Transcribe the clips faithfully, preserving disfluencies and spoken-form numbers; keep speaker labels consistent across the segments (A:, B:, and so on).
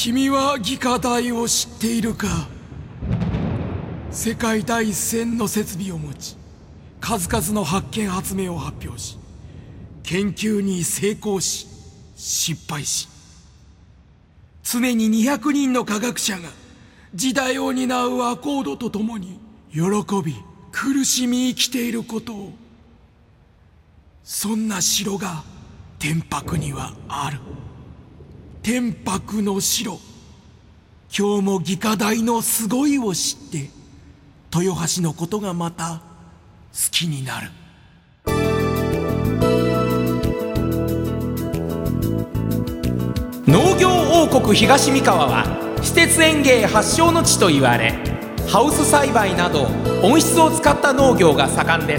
A: 君は技科大を知っているか。世界第一線の設備を持ち、数々の発見発明を発表し、研究に成功し失敗し、常ににひゃくにんの科学者が時代を担うアコードとともに喜び苦しみ生きていることを。そんな城が天白にはある。天白の城。今日も技科大のすごいを知って豊橋のことがまた好きになる。
B: 農業王国東三河は私鉄園芸発祥の地と言われ、ハウス栽培など温室を使った農業が盛んです。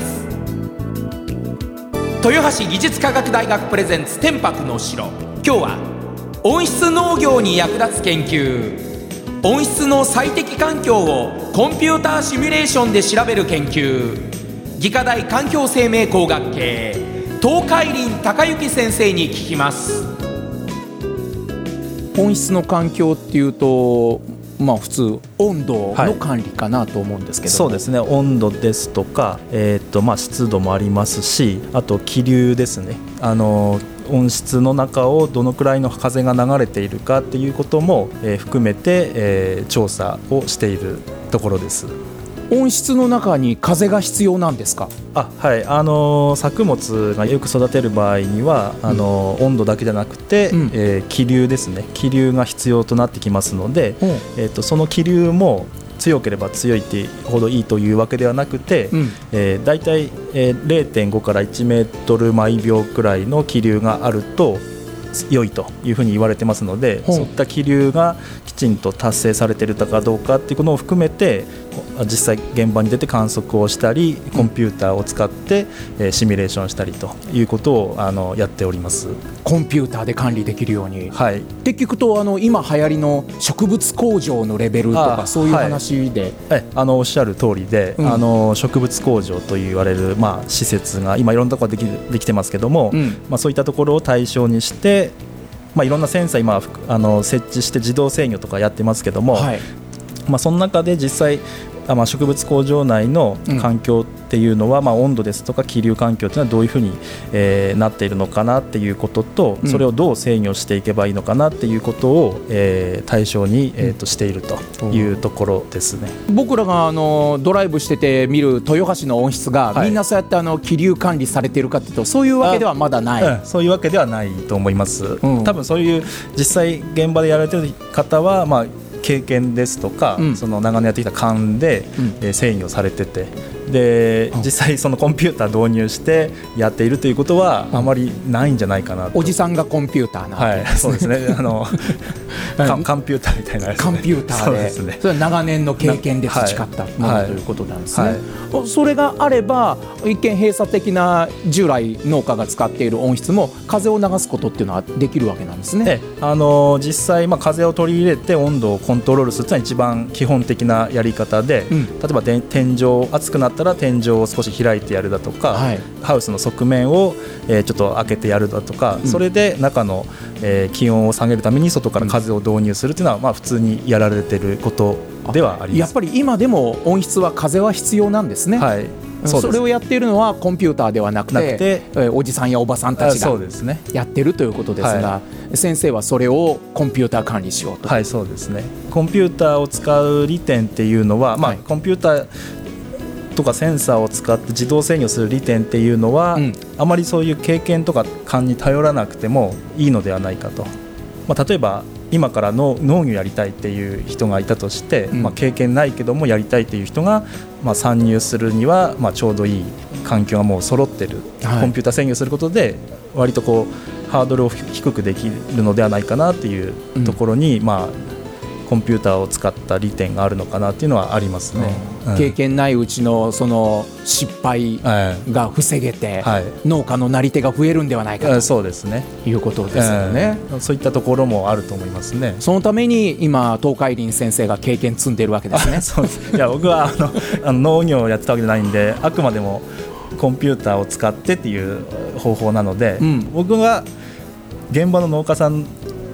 B: 豊橋技術科学大学プレゼンツ天白の城。今日は温室農業に役立つ研究、温室の最適環境をコンピューターシミュレーションで調べる研究、技科大環境生命工学系東海林孝之先生に聞きます。温室の環境っていうと、まあ普通温度の管理かなと思うんですけど、はい、
C: そうですね。温度ですとか、えーとまあ、湿度もありますし、あと気流ですね。あの温室の中をどのくらいの風が流れているかっていうことも、えー、含めて、えー、調査をしているところです。
B: 温室の中に風が必要なんですか？
C: あ、はい、あの作物がよく育てる場合にはあの、うん、温度だけじゃなくて、うんえー、気流ですね。気流が必要となってきますので、うんえー、とその気流も強ければ強いってほどいいというわけではなくて、うんえー、だいたい れいてんご からいちメートル毎秒くらいの気流があると良いというふうに言われてますので、そういった気流がきちんと達成されているかどうかっていうことを含めて実際現場に出て観測をしたり、コンピューターを使ってシミュレーションしたりということをあのやっております。
B: コンピューターで管理できるように、
C: はい、
B: って聞くとあの今流行りの植物工場のレベルとかそういう話で、
C: はい、あのおっしゃる通りで、うん、あの植物工場と言われる、まあ、施設が今いろんなところで き, できてますけども、うんまあ、そういったところを対象にしてまあ、いろんなセンサー今あの設置して自動制御とかやってますけども、はいまあ、その中で実際まあ、植物工場内の環境っていうのは、うんまあ、温度ですとか気流環境っていうのはどういうふうに、えー、なっているのかなっていうことと、それをどう制御していけばいいのかなっていうことを、えー、対象に、えー、としているというところですね。
B: 僕らがあのドライブしてて見る豊橋の温室が、はい、みんなそうやってあの気流管理されているかっていうとそういうわけではまだない、
C: うん、そういうわけではないと思います、うん、多分そういう実際現場でやられている方はまあ経験ですとか、うん、その長年やってきた勘で、うんえー、制御されててで、うん、実際そのコンピューター導入してやっているということはあまりないんじゃないかなと。
B: おじさんがコンピューターなわけですね、はい、
C: そうですねあのカンピューターみたいなやつ、ね、
B: コンピューターで、 そうですね、それは長年の経験で培ったもの、はい、ということなんですね、はい、それがあれば一見閉鎖的な従来農家が使っている温室も風を流すことっていうのはできるわけなんですね。
C: あの実際、まあ、風を取り入れて温度をコントロールするというのは一番基本的なやり方で、うん、例えば天井暑くなったら天井を少し開いてやるだとか、はい、ハウスの側面を、えー、ちょっと開けてやるだとか、うん、それで中の、えー、気温を下げるために外から風を導入するというのは、まあ、普通にやられていることではあります。
B: やっぱり今でも温室は風は必要なんですね。
C: はい、
B: そ, それをやっているのはコンピューターではなく て, なくて、えー、おじさんやおばさんたちがやってるということですが、はい、先生はそれをコンピューター管理しようと。
C: はい、そうですね。コンピューターを使う利点っていうのは、まあはい、コンピューターとかセンサーを使って自動制御する利点っていうのは、うん、あまりそういう経験とか勘に頼らなくてもいいのではないかと。まあ、例えば今からの農業やりたいっていう人がいたとして、うんまあ、経験ないけどもやりたいっていう人が、まあ、参入するには、まあ、ちょうどいい環境がもう揃ってる、はい、コンピューター制御することで割とこうハードルを低くできるのではないかなっていうところに、うんまあコンピューターを使った利点があるのかなっていうのはありますね、
B: うんうん、経験ないうちのその失敗が防げて、はい、農家のなり手が増えるんではないかと、
C: そうですね、
B: いうことですよね、
C: うん、そういったところもあると思いますね。
B: そのために今東海林先生が経験積んでるわけですね。
C: そうです。いや僕はあのあの農業をやってたわけじゃないんであくまでもコンピューターを使ってっていう方法なので、うん、僕が現場の農家さん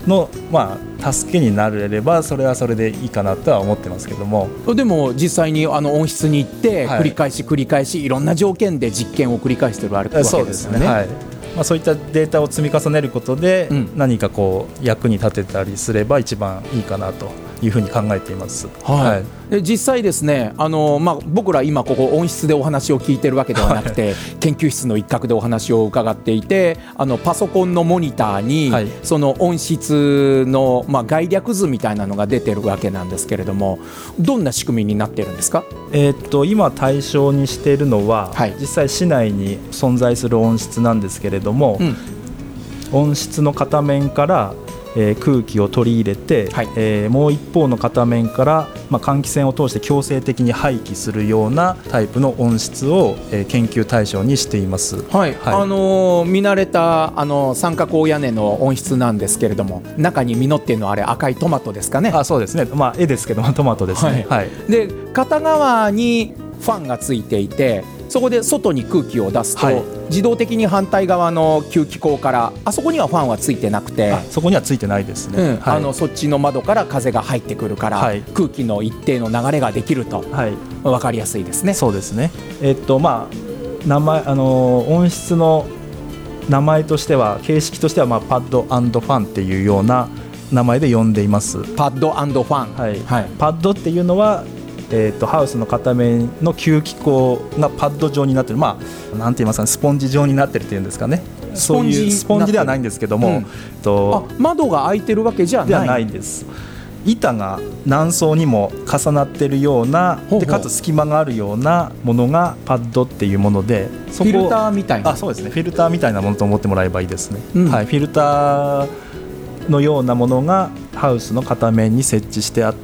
C: の、まあ、助けになれればそれはそれでいいかなとは思ってますけども。
B: でも実際にあの温室に行って
C: はい
B: 繰り返し繰り返しいろんな条件で実験を繰り返してるわけですよね。
C: そうですね、はい。まあ、そういったデータを積み重ねることで、うん、何かこう役に立てたりすれば一番いいかなというふうに考えています。
B: はいはい、で実際ですね、あの、まあ、僕ら今ここ温室でお話を聞いてるわけではなくて、はい、研究室の一角でお話を伺っていて、あのパソコンのモニターに、はい、その温室の、まあ、概略図みたいなのが出てるわけなんですけれども、どんな仕組みになってるんですか？
C: えー、っと今対象にしているのは、はい、実際市内に存在する温室なんですけれども、うん、温室の片面からえー、空気を取り入れて、はい、えー、もう一方の片面から、まあ、換気扇を通して強制的に排気するようなタイプの温室を、えー、研究対象にしています。
B: はい、はい、あのー、見慣れたあの三角大屋根の温室なんですけれども、中に実っているのはあれ赤いトマトですかね？
C: あ、そうですね、まあ、絵ですけどもトマトですね。はいはい、で
B: 片側にファンがついていて、そこで外に空気を出すと、はい、自動的に反対側の吸気口から、あそこにはファンはついてなくて、
C: そこにはついてないですね、うん、
B: はい、あのそっちの窓から風が入ってくるから、はい、空気の一定の流れができると、はい、分かりやすいですね。
C: そうですね、えっとまあ、名前あの温室の名前としては形式としては、まあ、パッド&ファンっていうような名前で呼んでいます。
B: パッド&ファン、
C: はいはい、パッドっていうのはえー、とハウスの片面の吸気口がパッド状になってる、まあ、なんて言いますかね、スポンジ状になってるっていうんですかね。そういうスポンジではないんですけども、うん、
B: とあ窓が開いてるわけじゃない
C: ではないんです。板が何層にも重なってるような、ほうほうでかつ隙間があるようなものがパッドっていうもので、
B: そこフィルターみたいな、
C: あ、そうですね、フィルターみたいなものと思ってもらえばいいですね、うん、はい、フィルターのようなものがハウスの片面に設置してあって、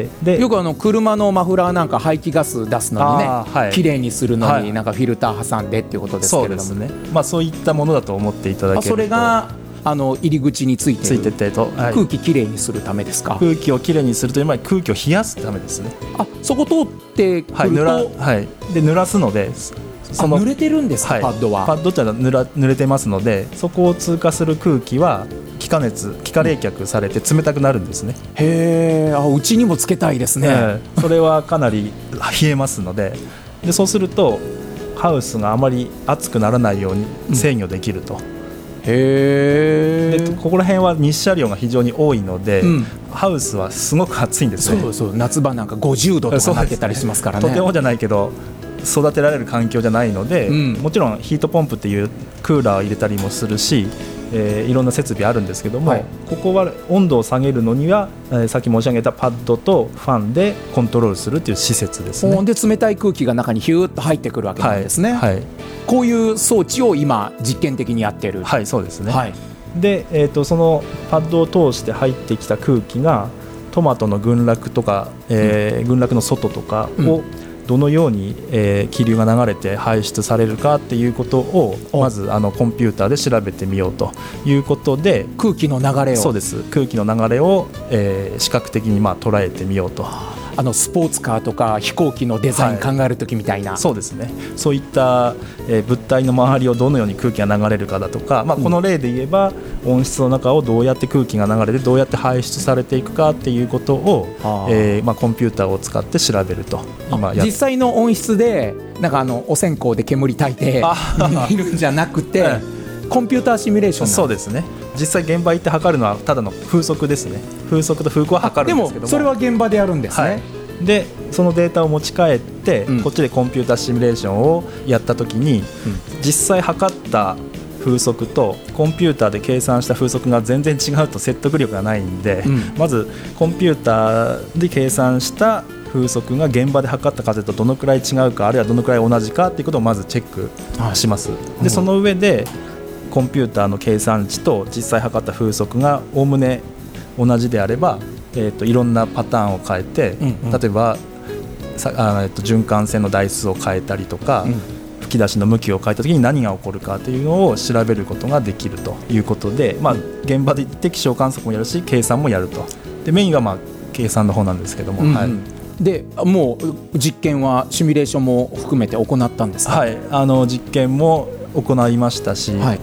C: で
B: よくあの車のマフラーなんか排気ガス出すのにね、はい、きれいにするのになんかフィルター挟んでっていうことですけれども、
C: そうですね、まあ、そういったものだと思っていただけると。
B: それがあの入り口についてる、
C: ついててと、はい、
B: 空気きれいにするためですか？
C: 空気をきれいにするという前に空気を冷やすためですね。
B: あ、そこ通ってくると、
C: はい、濡ら、はい、で濡らすので、
B: その濡れてるんですか、はい、パッドは。
C: パッドってのは濡ら濡れてますので、そこを通過する空気は気化熱気化冷却されて冷たくなるんですね。
B: へー、あ、うちにもつけたいですね、
C: えー、それはかなり冷えますので、でそうするとハウスがあまり熱くならないように制御できると、うん、
B: へー、
C: でここら辺は日射量が非常に多いので、うん、ハウスはすごく暑いんですね。
B: そうそう、夏場なんかごじゅうどとかなってたりしますからね。
C: とてもじゃないけど育てられる環境じゃないので、うん、もちろんヒートポンプっていうクーラーを入れたりもするし、えー、いろんな設備あるんですけども、はい、ここは温度を下げるのには、えー、さっき申し上げたパッドとファンでコントロールするという施設ですね。
B: で冷たい空気が中にヒューッと入ってくるわけなんですね、はいはい、こういう装置を今実験的にやってる。
C: はい、そうですね、はい、で、えーと、そのパッドを通して入ってきた空気がトマトの群落とか、えーうん、群落の外とかを、うん、どのように、えー、気流が流れて排出されるかっていうことをまずあのコンピューターで調べてみようということで、
B: 空気の流れを、
C: そうです、空気の流れを、えー、視覚的にまあ捉えてみようと。
B: あのスポーツカーとか飛行機のデザイン考えるときみたいな、
C: はい、そうですね、そういった、えー、物体の周りをどのように空気が流れるかだとか、まあ、この例で言えば、うん、温室の中をどうやって空気が流れてどうやって排出されていくかっていうことを、えーまあ、コンピューターを使って調べると。
B: 今や実際の温室でなんかあのお線香で煙焚いているんじゃなくてコンピューターシミュレーションなんです。
C: そうですね、実際現場行って測るのはただの風速ですね。風速と風向は測るんですけども、
B: でもそれは現場でやるんですね、はい、
C: でそのデータを持ち帰って、うん、こっちでコンピューターシミュレーションをやったときに、うん、実際測った風速とコンピューターで計算した風速が全然違うと説得力がないんで、うん、まずコンピューターで計算した風速が現場で測った風とどのくらい違うか、あるいはどのくらい同じかということをまずチェックします、はい、でその上でコンピューターの計算値と実際測った風速がおおむね同じであれば、えー、といろんなパターンを変えて、うんうん、例えばさあ、えー、と循環線の台数を変えたりとか、うん、吹き出しの向きを変えたときに何が起こるかというのを調べることができるということで、まあ、現場で行って気象観測もやるし計算もやると。でメインはまあ計算の方なんですけども、うんうん、はい、
B: でもう実験はシミュレーションも含めて行ったんですか？
C: はい、あの実験も行いましたし、はい、まあ、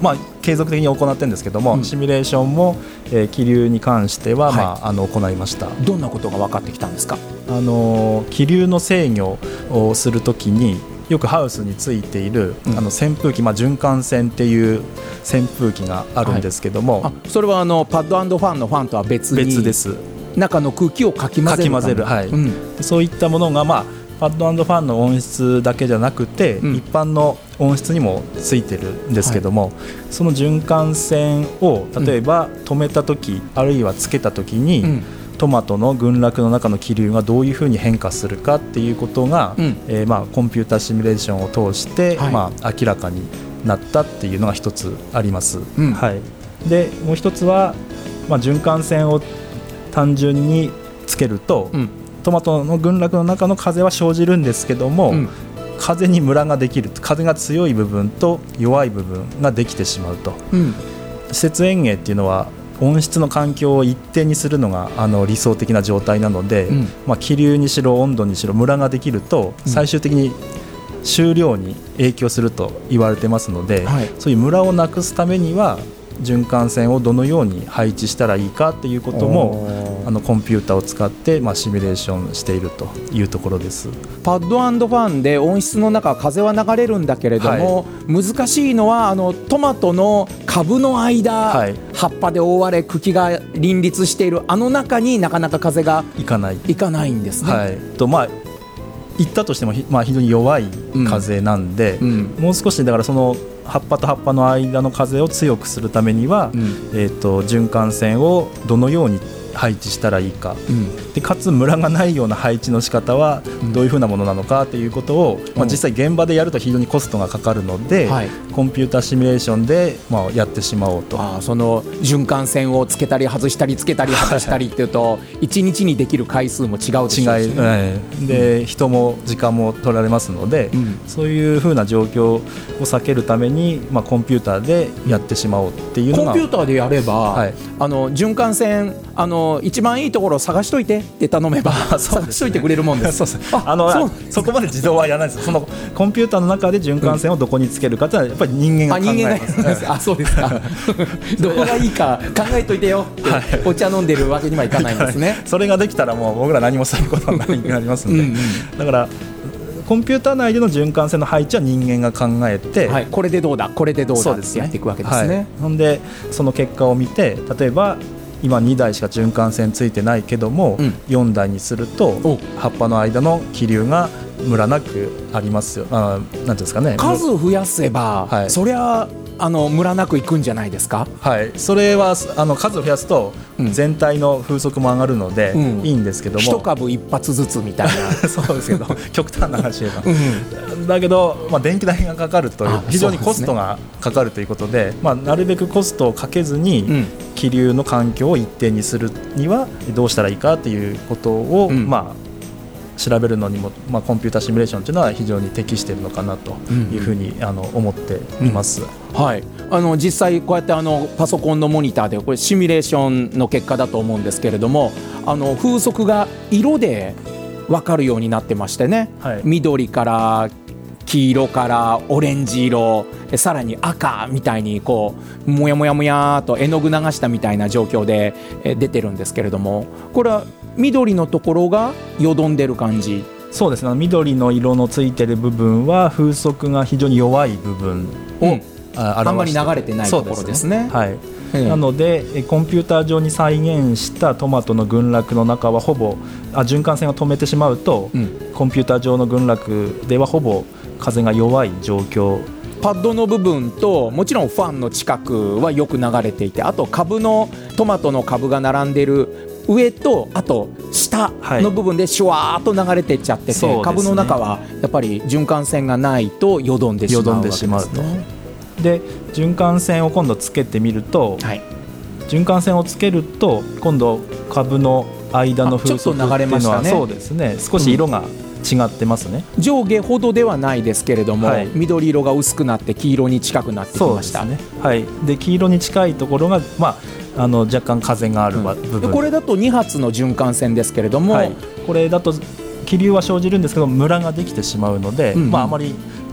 C: 継続的に行ってるんですけども、
D: うん、
C: シミュレーションも、えー、気流に関しては、はい、まあ、あの行いました。
D: どんなことが分かってきたんですか？
C: あの気流の制御をするときによくハウスについている、うん、あの扇風機、まあ、循環扇っていう扇風機があるんですけども、
D: はい、あそれはあのパッド&ファンのファンとは別に
C: 別です。
D: 中の空気をかき混ぜる
C: かき混ぜる、はい、うん、そういったものが、まあ、パッド&ファンの音質だけじゃなくて、うん、一般の音質にもついてるんですけども、はい、その循環扇を例えば止めたとき、うん、あるいはつけたときに、うん、トマトの群落の中の気流がどういうふうに変化するかっていうことが、うん、えーまあ、コンピューターシミュレーションを通して、はい、まあ、明らかになったっていうのが一つあります、うん、はい、でもう一つは、まあ、循環扇を単純につけると、うん、トマトの群落の中の風は生じるんですけども、うん、風にムラができる、風が強い部分と弱い部分ができてしまうと、うん、施設園芸っていうのは温室の環境を一定にするのがあの理想的な状態なので、うん、まあ、気流にしろ温度にしろムラができると最終的に収量に影響すると言われてますので、はい、そういうムラをなくすためには循環扇をどのように配置したらいいかっていうこともあのコンピューターを使って、まあ、シミュレーションしているというところです。
D: パッド&ファンで温室の中風は流れるんだけれども、はい、難しいのはあのトマトの株の間、はい、葉っぱで覆われ茎が林立しているあの中になかなか風がいかない、いかないんですね、はい、とまあ
C: 行ったとしても、まあ、非常に弱い風なんで、うんうん、もう少しだからその葉っぱと葉っぱの間の風を強くするためには、うん、えーと、循環扇をどのように配置したらいいか、うん、でかつムラがないような配置の仕方はどういうふうなものなのかということを、うん、まあ、実際現場でやると非常にコストがかかるので、はい、コンピューターシミュレーションで、まあ、やってしまおうと。
D: あその循環扇をつけたり外したりつけたり外したりっていうといちにちにできる回数も違うでしょうし、ね、違い、
C: はい、で、うん、人も時間も取られますので、うん、そういうふうな状況を避けるために、まあ、コンピューターでやってしまおうっていうのが、
D: コンピューターでやれば、はい、あの循環扇あの一番いいところを探しといてって頼めば探しといてくれるもんです。
C: そうです。あのそ, そこまで自動はやらないです。そのコンピューターの中で循環線をどこにつけるかってのはやっぱり人間が考えます、ね、
D: あ, あそうですかどこがいいか考えといてよって、はい、お茶飲んでるわけにはいかないんですね。
C: それができたらもう僕ら何もすることはなくなりますのでうん、うん、だからコンピューター内での循環線の配置は人間が考えて、
D: はい、これでどうだこれでどうだってやっていくわけですね。
C: ほんでその結果を見て、例えば今にだいしか循環線ついてないけども、うん、よんだいにすると葉っぱの間の気流がムラなくありますよ。あ、なんていうんですかね、
D: 数を増やせば、はい、そりゃあのムラなくいくんじゃないですか。
C: はい、それはあの数を増やすと全体の風速も上がるので、うん、いいんですけども、
D: 一株一発ずつみたいな
C: そうですけど極端な話言えば、うん、だけど、まあ、電気代がかかるという非常にコストがかかるということで、で、まあ、なるべくコストをかけずに、うん、気流の環境を一定にするにはどうしたらいいかということを、うん、まあ調べるのにも、まあ、コンピューターシミュレーションというのは非常に適しているのかなというふうに、うん、あの思っています、
D: うん、はい、あの実際こうやってあのパソコンのモニターでこれシミュレーションの結果だと思うんですけれども、あの風速が色で分かるようになってましてね、はい、緑から黄色からオレンジ色、さらに赤みたいにこうもやもやもやと絵の具流したみたいな状況で出てるんですけれども、これは緑のところがよどんでる感じ。
C: そうですね、緑の色のついてる部分は風速が非常に弱い部分を、うん、
D: あ, あんまり流れてないところですね。
C: はい、なのでコンピューター上に再現したトマトの群落の中はほぼあ循環線を止めてしまうと、うん、コンピューター上の群落ではほぼ風が弱い状況。
D: パッドの部分ともちろんファンの近くはよく流れていて、あと株のトマトの株が並んでいる上とあと下の部分でシュワーっと流れていっちゃってて、はい、株の中はやっぱり循環線がないとよどんでしまうわけですね。
C: で循環線を今度つけてみると、はい、循環線をつけると今度株の間の風速っていうのは、ちょっと流れましたね。そうですね、少し色が違ってますね、
D: うん、上下ほどではないですけれども、はい、緑色が薄くなって黄色に近くなってきました。
C: そうですね、はい、で黄色に近いところが、まあ、あの若干風がある部分、
D: うん、でこれだとに発の循環線ですけれども、はい、
C: これだと気流は生じるんですけどムラができてしまうので、うん、まあ、あまり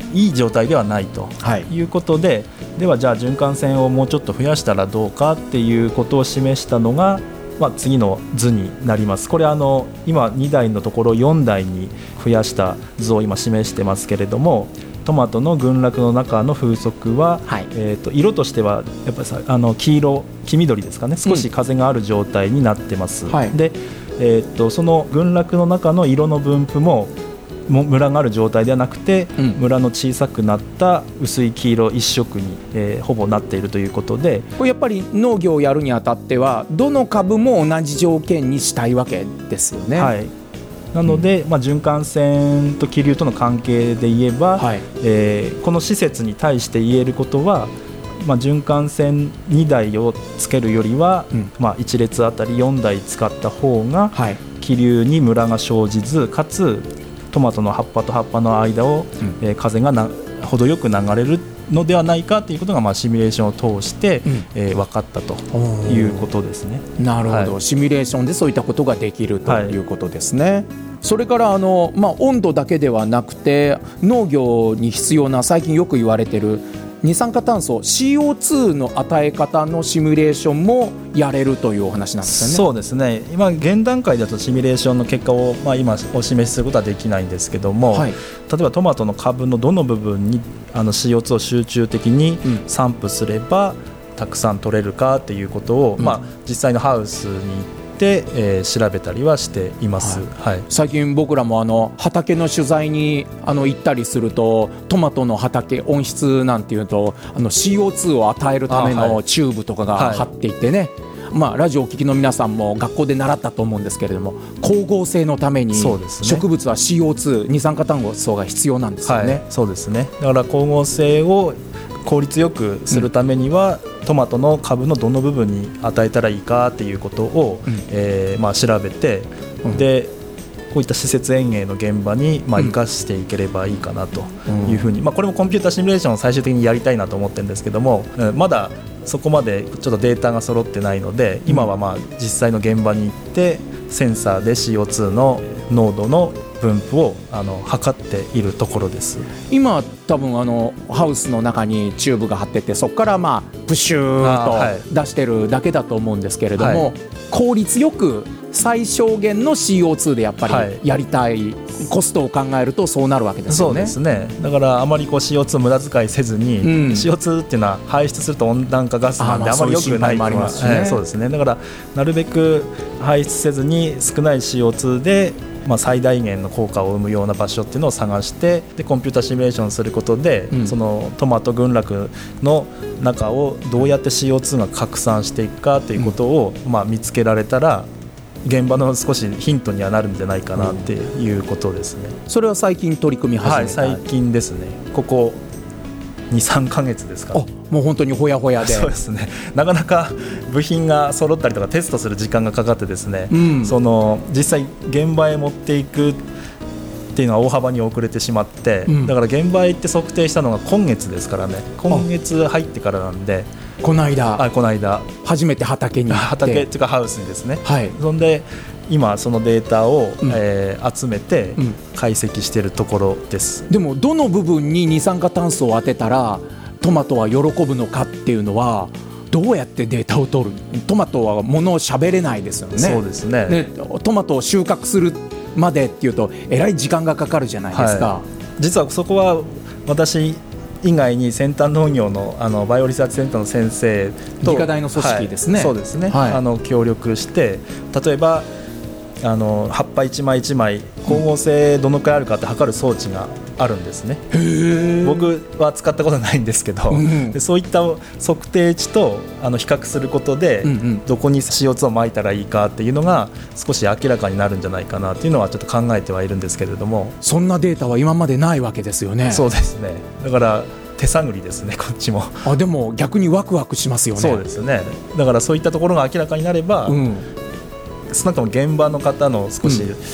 C: いい状態ではないということで、はい、ではじゃあ循環線をもうちょっと増やしたらどうかっていうことを示したのが、まあ、次の図になります。これあの今にだいのところよんだいに増やした図を今示してますけれども、トマトの群落の中の風速は、はい、えー、と色としてはやっぱりさあの黄色黄緑ですかね、少し風がある状態になってます、うん、はい、で、えー、とその群落の中の色の分布もムラがある状態ではなくて、うん、ムラの小さくなった薄い黄色一色に、えー、ほぼなっているということで、
D: これやっぱり農業をやるにあたってはどの株も同じ条件にしたいわけですよね。
C: はい、なので、うん、まあ、循環線と気流との関係で言えば、はい、えー、この施設に対して言えることは、まあ、循環線にだいをつけるよりは、うん、まあ、いち列あたりよんだい使った方が、はい、気流にムラが生じず、かつトマトの葉っぱと葉っぱの間を、うん、えー、風がな程よく流れるのではないかということが、まあ、シミュレーションを通して、うん、えー、分かったということですね。
D: なるほど、はい、シミュレーションでそういったことができるということですね。はい、それからあの、まあ、温度だけではなくて農業に必要な最近よく言われている二酸化炭素 シーオーツー の与え方のシミュレーションもやれるというお話なんですよね。
C: そうですね、今現段階だとシミュレーションの結果を、まあ、今お示しすることはできないんですけども、はい、例えばトマトの株のどの部分にあの シーオーツー を集中的に散布すれば、うん、たくさん取れるかということを、うん、まあ、実際のハウスに行ってで、えー、調べたりはしています。はいはい、
D: 最近僕らもあの畑の取材にあの行ったりすると、トマトの畑温室なんていうとあの シーオーツー を与えるためのチューブとかが張っていてね、はい、まあ、ラジオをお聞きの皆さんも学校で習ったと思うんですけれども、光合成のために植物は シーオーツー 二酸化炭素が必要なんですよね。はい、
C: そうですね。だから光合成を効率よくするためには、うん、トマトの株のどの部分に与えたらいいかっていうことを、うん、えーまあ、調べて、うん、でこういった施設園芸の現場に、まあ、生かしていければいいかなというふうに、うん、まあ、これもコンピューターシミュレーションを最終的にやりたいなと思ってるんですけども、うん、まだそこまでちょっとデータが揃ってないので、今はまあ実際の現場に行ってセンサーで シーオーツー の濃度の分布をあの測っているところです。
D: 今多分あのハウスの中にチューブが張ってて、そこからまあプシューと出してるだけだと思うんですけれども、はい、効率よく最小限の シーオーツー でやっぱりやりたい、はい、コストを考えるとそうなるわけですよね。
C: そうですね。だからあまりこう シーオーツー 無駄遣いせずに、うん、シーオーツー っていうのは排出すると温暖化ガスなんであまり良くないと思いますしね。そうですね。だからなるべく排出せずに少ない シーオーツー でまあ、最大限の効果を生むような場所っていうのを探して、でコンピュータシミュレーションすることで、うん、そのトマト群落の中をどうやって シーオーツー が拡散していくかということを、うん、まあ、見つけられたら現場の少しヒントにはなるんじゃないかなっていうことですね。
D: うん、それは最近取り組み始めた、はい、
C: 最近ですね。ここ にさんかげつですか。
D: もう本当にほやほやで。
C: そうですね。なかなか部品が揃ったりとかテストする時間がかかってですね、うん、その実際現場へ持っていくっていうのは大幅に遅れてしまって、うん、だから現場へ行って測定したのが今月ですからね。今月入ってからなんで、
D: この間
C: あこの間
D: 初めて畑に行って
C: 畑っていうかハウスにですね、
D: はい、
C: そんで今そのデータを、うん、えー、集めて解析しているところです。
D: でもどの部分に二酸化炭素を当てたらトマトは喜ぶのかっていうのはどうやってデータを取る？トマトは物を喋れないですよね。
C: そうですね。
D: でトマトを収穫するまでっていうとえらい時間がかかるじゃないですか。はい、
C: 実はそこは私以外に先端農業 の, あのバイオリサーチセンターの先生と
D: 理科大の組織ですね。
C: はい、そうですね。はい、あの協力して例えばあの葉っぱ一枚一枚光合成どのくらいあるかって測る装置があるんですね。
D: へー。
C: 僕は使ったことないんですけど、うん、でそういった測定値とあの比較することで、うんうん、どこに シーオーツー を撒いたらいいかっていうのが少し明らかになるんじゃないかなっていうのはちょっと考えてはいるんですけれども、
D: そんなデータは今までないわけですよね。
C: そうですね。だから手探りですね、こっちも。
D: あでも逆にワクワクしますよね。
C: そうですね。だからそういったところが明らかになれば、うん、少なくとも現場の方の少し、うん、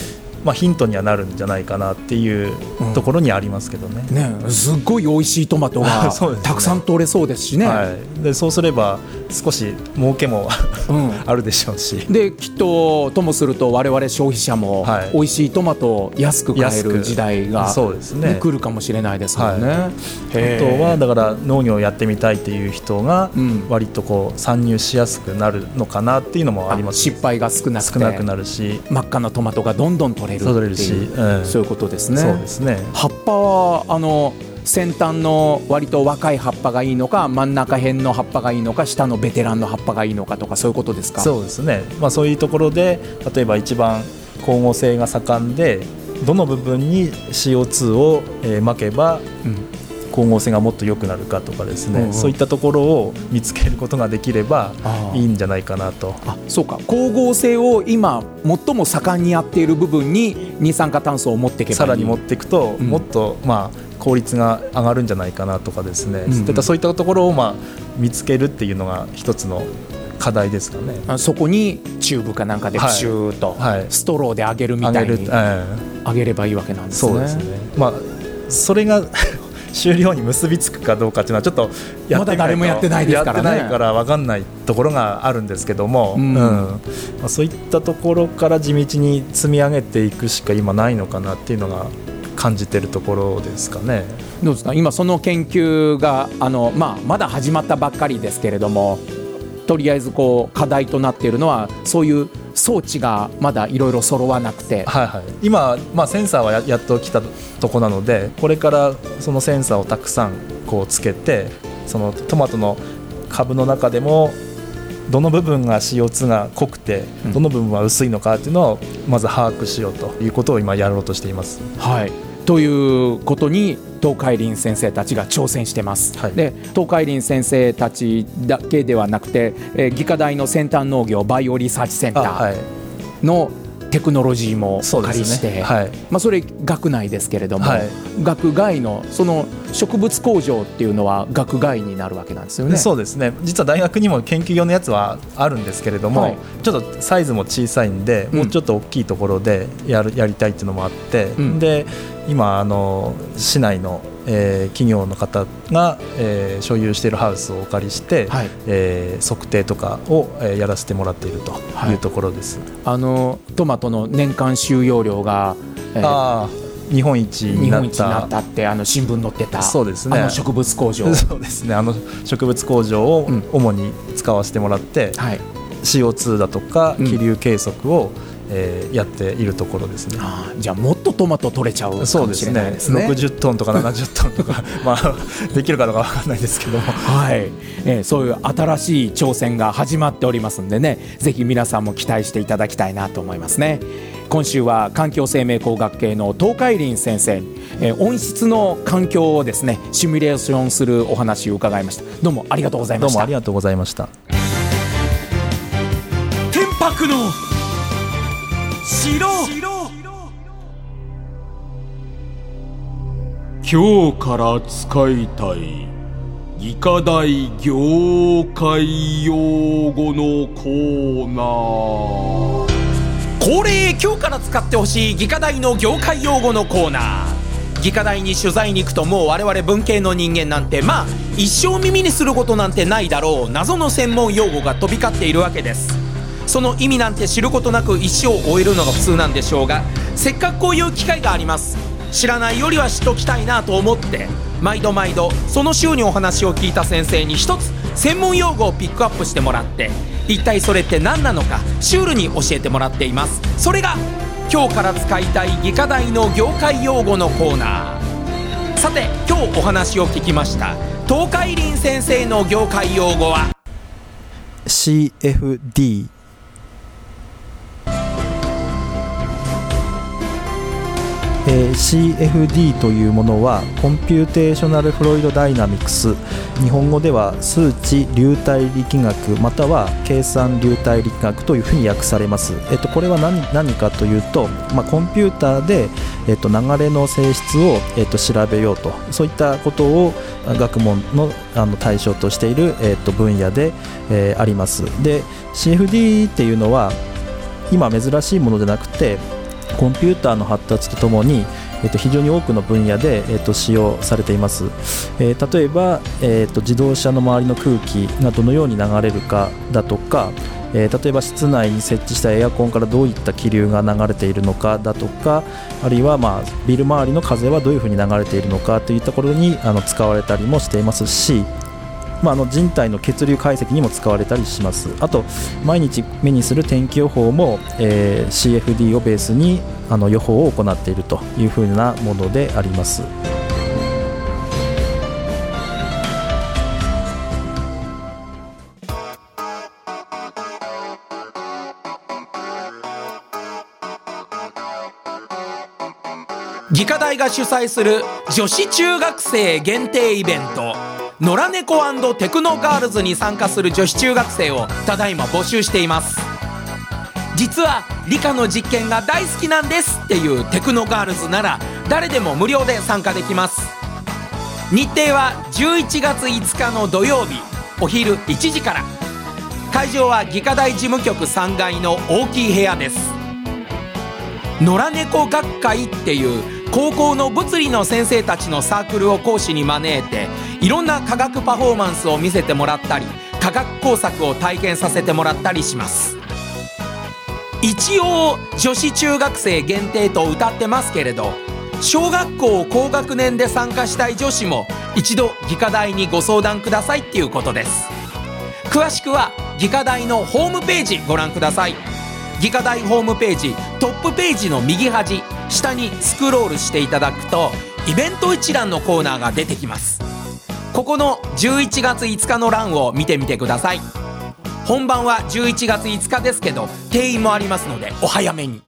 C: まあ、ヒントにはなるんじゃないかなっていうところにありますけどね。
D: うんね、すっごい美味しいトマトがたくさん取れそうですしね。
C: はい、でそうすれば少し儲けも、うん、あるでしょうし、
D: できっとともすると我々消費者も美味しいトマトを安く買える時代が、
C: そうですね、
D: 来るかもしれないですもんね。はい、あ
C: とはだから農業をやってみたいっていう人が割とこう参入しやすくなるのかなっていうのもあります。
D: 失敗が少なくて
C: 少なくなるし、
D: 真っ赤なトマトがどんどん取れるっていうし、うん、そういうことですね。
C: そうですね。
D: 葉っぱはあの先端の割と若い葉っぱがいいのか、真ん中辺の葉っぱがいいのか、下のベテランの葉っぱがいいのかとか、そういうことですか。
C: そうですね、まあ、そういうところで例えば一番光合成が盛んでどの部分に シーオーツー を、えー、まけば、うん、光合成がもっと良くなるかとかですね、うんうん、そういったところを見つけることができればいいんじゃないかなと。
D: あ、そうか、光合成を今最も盛んにやっている部分に二酸化炭素を持っていけばいい、
C: さらに持っていくと、うん、もっとまあ効率が上がるんじゃないかなとかですね、うんうん、そういったところをまあ見つけるっていうのが一つの課題ですかね。
D: あ、そこにチューブかなんかでプシューと、はいはい、ストローで上げるみたいに上げればいいわけなんですね。
C: そうですね、まあ、それが終了に結びつくかどうかっていうのはちょっとやってないと、
D: まだ誰もやってないですからね。
C: やってないから分かんないところがあるんですけども、うんうん、まあ、そういったところから地道に積み上げていくしか今ないのかなっていうのが感じてるところですかね。
D: どうですか、今その研究があの、まあ、まだ始まったばっかりですけれども、とりあえずこう課題となっているのはそういう装置がまだいろいろ揃わなくて、
C: はいはい、今、まあ、センサーは や, やっと来たとこなので、これからそのセンサーをたくさんこうつけて、そのトマトの株の中でもどの部分が シーオーツー が濃くてどの部分は薄いのかっていうのをまず把握しようということを今やろうとしています。
D: はい、ということに東海林先生たちが挑戦してます、はい、で東海林先生たちだけではなくて、えー、技科大の先端農業バイオリサーチセンターのテクノロジーもお借りして、 そ,、ね、はい、まあ、それ学内ですけれども、はい、学外のその植物工場っていうのは学外になるわけなんですよね。
C: そうですね、実は大学にも研究用のやつはあるんですけれども、はい、ちょっとサイズも小さいんで、うん、もうちょっと大きいところでやる、やりたいっていうのもあって、うん、で今あの市内の、えー、企業の方が、えー、所有しているハウスをお借りして、はい、えー、測定とかを、えー、やらせてもらっているというところです、はい、
D: あのトマトの年間収容量が、
C: えー、あ日本一になった、日本一になった
D: ってあの新聞載ってた、
C: そうですね、
D: あの植物工場
C: そうですね、あの植物工場を主に使わせてもらって、うん、はい、シーオーツー だとか気流計測を、うん、えー、やっているところですね。
D: あ、じゃあもっとトマト取れちゃうかもしれないですね。そうですね、
C: ろくじゅっトンとかななじゅっトンとかまあできるかどうか分かんないですけども
D: はい、えー、そういう新しい挑戦が始まっておりますんでね、ぜひ皆さんも期待していただきたいなと思いますね。今週は環境生命工学系の東海林先生、えー、温室の環境をですねシミュレーションするお話を伺いました。どうもありがとうございました。
C: どうもありがとうございました。
A: 天白の城、今日から使いたい技科大業界用語のコーナー。
B: 恒例、今日から使ってほしい技科大の業界用語のコーナー。技科大に取材に行くともう我々文系の人間なんてまあ一生耳にすることなんてないだろう謎の専門用語が飛び交っているわけです。その意味なんて知ることなく一生を終えるのが普通なんでしょうが、せっかくこういう機会があります。知らないよりは知っときたいなと思って毎度毎度その週にお話を聞いた先生に一つ専門用語をピックアップしてもらって、一体それって何なのかシュールに教えてもらっています。それが今日から使いたい技科大の業界用語のコーナー。さて今日お話を聞きました東海林先生の業界用語は
C: シーエフディー、えー、シーエフディー というものはコンピューテーショナルフロイドダイナミクス、日本語では数値流体力学または計算流体力学というふうに訳されます。えっと、これは 何, 何かというと、まあ、コンピューターで、えっと、流れの性質を、えっと、調べようと、そういったことを学問 の, あの対象としている、えっと、分野で、えー、あります。で シーエフディー っていうのは今珍しいものでなくてコンピューターの発達とともに、えー、と非常に多くの分野で、えー、と使用されています。えー、例えば、えー、と自動車の周りの空気がどのように流れるかだとか、えー、例えば室内に設置したエアコンからどういった気流が流れているのかだとか、あるいは、まあ、ビル周りの風はどういうふうに流れているのかといったところにあの使われたりもしていますし、まあ、あの人体の血流解析にも使われたりします。あと毎日目にする天気予報も、えー、シーエフディー をベースにあの予報を行っているというふうなものであります。
B: 技科大が主催する女子中学生限定イベント、野良猫&テクノガールズに参加する女子中学生をただいま募集しています。実は理科の実験が大好きなんですっていうテクノガールズなら誰でも無料で参加できます。日程はじゅういちがついつかの土曜日お昼いちじから。会場は技科大事務局さんがいの大きい部屋です。野良猫学会っていう高校の物理の先生たちのサークルを講師に招いて、いろんな科学パフォーマンスを見せてもらったり、科学工作を体験させてもらったりします。一応女子中学生限定と歌ってますけれど、小学校高学年で参加したい女子も一度技科大にご相談くださいっていうことです。詳しくは技科大のホームページご覧ください。技科大ホームページトップページの右端下にスクロールしていただくとイベント一覧のコーナーが出てきます。ここのじゅういちがついつかの欄を見てみてください。本番はじゅういちがついつかですけど定員もありますのでお早めに。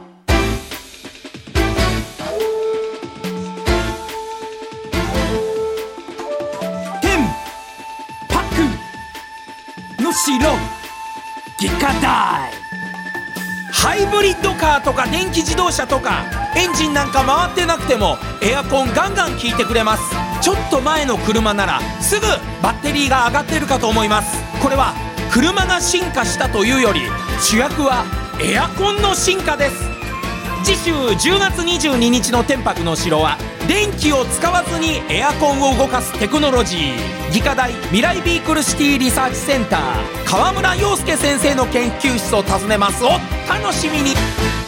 B: テンパクの城技科大。ハイブリッドカーとか電気自動車とかエンジンなんか回ってなくてもエアコンガンガン効いてくれます。ちょっと前の車ならすぐバッテリーが上がってるかと思います。これは車が進化したというより主役はエアコンの進化です。次週じゅうがつにじゅうににちの天白の城は電気を使わずにエアコンを動かすテクノロジー。技科大未来ビークルシティリサーチセンター川村陽介先生の研究室を訪ねます。お楽しみに。